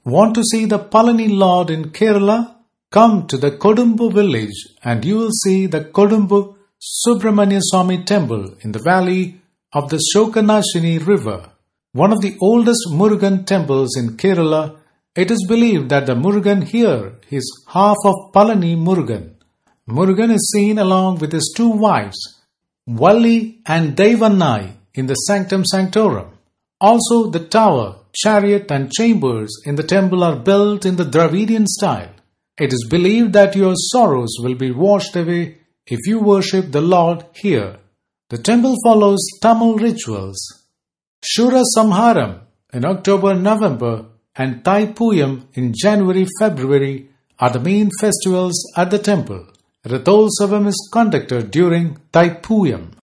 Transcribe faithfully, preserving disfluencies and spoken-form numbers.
Want to see the Palani Lord in Kerala? Come to the Kodumbu village and you will see the Kodumbu Subramania Swami temple in the valley of the Shokanashini river. One of the oldest Murugan temples in Kerala, it is believed that the Murugan here is half of Palani Murugan. Murugan is seen along with his two wives, Valli and Devannai, in the Sanctum Sanctorum. Also, the tower, chariot and chambers in the temple are built in the Dravidian style. It is believed that your sorrows will be washed away if you worship the Lord here. The temple follows Tamil rituals. Shura Samharam in October-November and Thaipooyam in January-February are the main festivals at the temple. Rathotsavam is conducted during Thaipooyam.